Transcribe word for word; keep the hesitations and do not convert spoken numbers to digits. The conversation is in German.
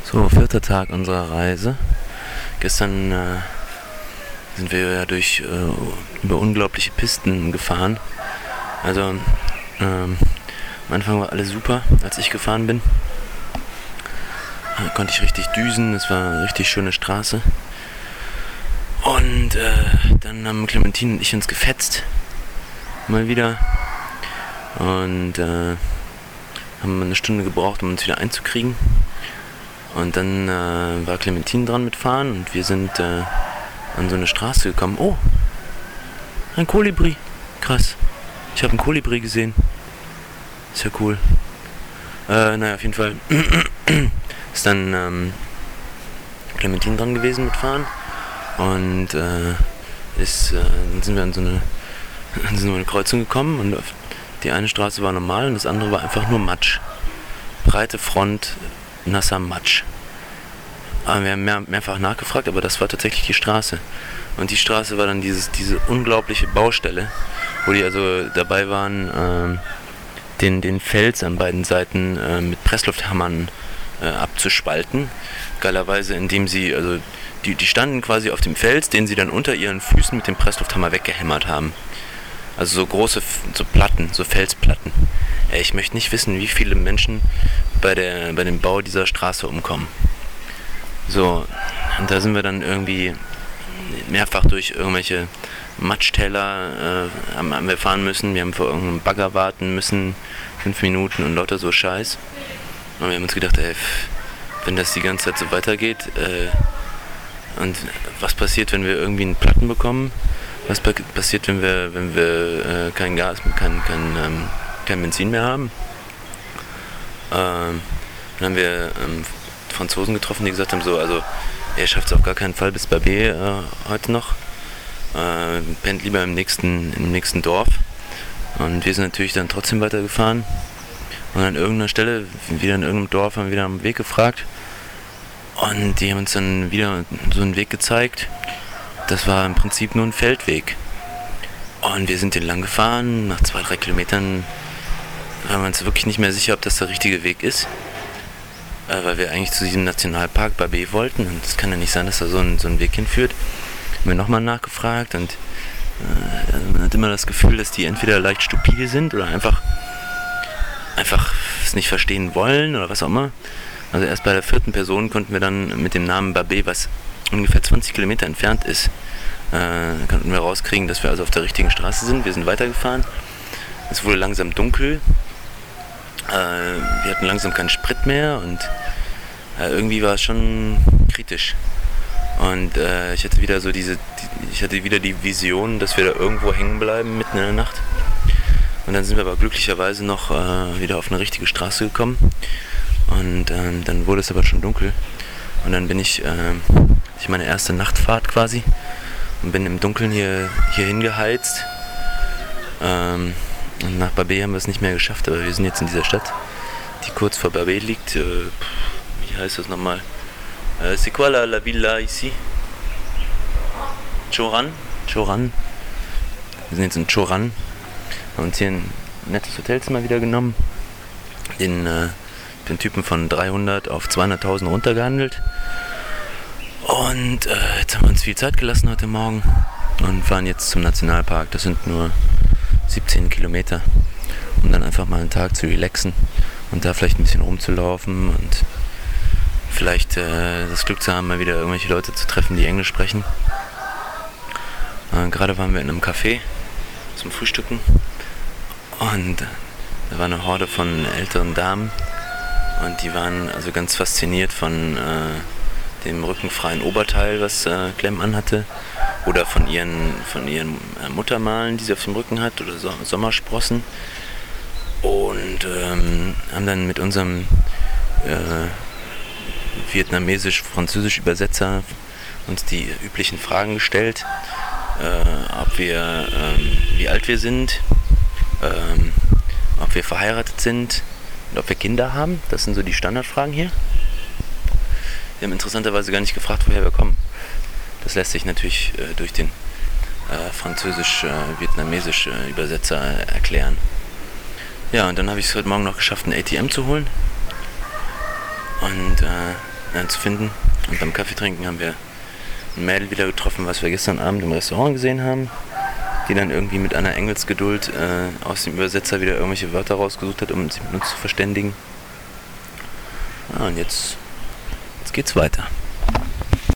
So, vierter Tag unserer Reise. Gestern äh, sind wir ja durch äh, über unglaubliche Pisten gefahren. Also ähm, am Anfang war alles super, als ich gefahren bin. Da konnte ich richtig düsen, es war eine richtig schöne Straße. Und äh, dann haben Clementine und ich uns gefetzt. Mal wieder. Und äh, haben eine Stunde gebraucht, um uns wieder einzukriegen. Und dann äh, war Clementine dran mit Fahren und wir sind äh, an so eine Straße gekommen. Oh, ein Kolibri. Krass. Ich habe einen Kolibri gesehen. Ist ja cool. Äh, naja, auf jeden Fall ist dann ähm, Clementine dran gewesen mit Fahren. Und äh, ist, äh, dann sind wir an so, eine, an so eine Kreuzung gekommen und die eine Straße war normal und das andere war einfach nur Matsch. Breite Front, nasser Matsch. Aber wir haben mehr, mehrfach nachgefragt, aber das war tatsächlich die Straße. Und die Straße war dann dieses, diese unglaubliche Baustelle, wo die also dabei waren, ähm, den, den Fels an beiden Seiten äh, mit Presslufthammern äh, abzuspalten. Geilerweise, indem sie, also die, die standen quasi auf dem Fels, den sie dann unter ihren Füßen mit dem Presslufthammer weggehämmert haben. Also so große so Platten, so Felsplatten. Ey, ich möchte nicht wissen, wie viele Menschen bei, der, bei dem Bau dieser Straße umkommen. So, und da sind wir dann irgendwie mehrfach durch irgendwelche Matschtäler äh, haben, haben wir fahren müssen. Wir haben vor irgendeinem Bagger warten müssen, fünf Minuten und lauter so Scheiß. Und wir haben uns gedacht, ey, wenn das die ganze Zeit so weitergeht, äh, und was passiert, wenn wir irgendwie einen Platten bekommen? Was pa- passiert, wenn wir, wenn wir äh, kein Gas, kein, kein, ähm, kein Benzin mehr haben? Ähm, dann haben wir ähm, Franzosen getroffen, die gesagt haben, so, also ihr schafft es auf gar keinen Fall bis Babé äh, heute noch. Äh, pennt lieber im nächsten, im nächsten Dorf. Und wir sind natürlich dann trotzdem weitergefahren. Und an irgendeiner Stelle, wieder in irgendeinem Dorf, haben wir wieder am Weg gefragt. Und die haben uns dann wieder so einen Weg gezeigt. Das war im Prinzip nur ein Feldweg. Und wir sind den lang gefahren. Nach zwei, drei Kilometern waren wir uns wirklich nicht mehr sicher, ob das der richtige Weg ist. Äh, weil wir eigentlich zu diesem Nationalpark Babé wollten. Und es kann ja nicht sein, dass da so ein, so ein Weg hinführt. Haben wir nochmal nachgefragt. Und äh, man hat immer das Gefühl, dass die entweder leicht stupide sind oder einfach, einfach es nicht verstehen wollen oder was auch immer. Also erst bei der vierten Person konnten wir dann mit dem Namen Babé, was ungefähr zwanzig Kilometer entfernt ist, äh, konnten wir rauskriegen, dass wir also auf der richtigen Straße sind. Wir sind weitergefahren. Es wurde langsam dunkel. Äh, wir hatten langsam keinen Sprit mehr und äh, irgendwie war es schon kritisch. Und äh, ich hatte wieder so diese, die, ich hatte wieder die Vision, dass wir da irgendwo hängen bleiben mitten in der Nacht. Und dann sind wir aber glücklicherweise noch äh, wieder auf eine richtige Straße gekommen. Und ähm, dann wurde es aber schon dunkel. Und dann bin ich, äh, ich meine erste Nachtfahrt quasi und bin im Dunkeln hier, hier hingeheizt. Ähm, und nach Babé haben wir es nicht mehr geschafft, aber wir sind jetzt in dieser Stadt, die kurz vor Babé liegt. Äh, wie heißt das nochmal? Äh, c'est quoi la, la villa ici? Choran? Choran. Wir sind jetzt in Choran. Haben uns hier ein nettes Hotelzimmer wieder genommen. Den äh, den Typen von dreihundert auf zweihunderttausend runtergehandelt. Und äh, jetzt haben wir uns viel Zeit gelassen heute Morgen und fahren jetzt zum Nationalpark. Das sind nur siebzehn Kilometer, um dann einfach mal einen Tag zu relaxen und da vielleicht ein bisschen rumzulaufen und vielleicht äh, das Glück zu haben, mal wieder irgendwelche Leute zu treffen, die Englisch sprechen. Äh, gerade waren wir in einem Café zum Frühstücken und äh, da war eine Horde von älteren Damen. Und die waren also ganz fasziniert von äh, dem rückenfreien Oberteil, was äh, Clem anhatte. Oder von ihren, von ihren äh, Muttermalen, die sie auf dem Rücken hat. Oder so, Sommersprossen. Und ähm, haben dann mit unserem äh, vietnamesisch-französisch Übersetzer uns die üblichen Fragen gestellt. Äh, ob wir, ähm, wie alt wir sind. Ähm, ob wir verheiratet sind. Und ob wir Kinder haben, das sind so die Standardfragen hier. Wir haben interessanterweise gar nicht gefragt, woher wir kommen. Das lässt sich natürlich äh, durch den äh, französisch-vietnamesisch äh, äh, Übersetzer äh, erklären. Ja, und dann habe ich es heute Morgen noch geschafft, ein A T M zu holen. Und äh, äh, zu finden. Und beim Kaffeetrinken haben wir ein Mädel wieder getroffen, was wir gestern Abend im Restaurant gesehen haben, die dann irgendwie mit einer Engelsgeduld äh, aus dem Übersetzer wieder irgendwelche Wörter rausgesucht hat, um sich mit uns zu verständigen. Ah, und jetzt, jetzt geht's weiter.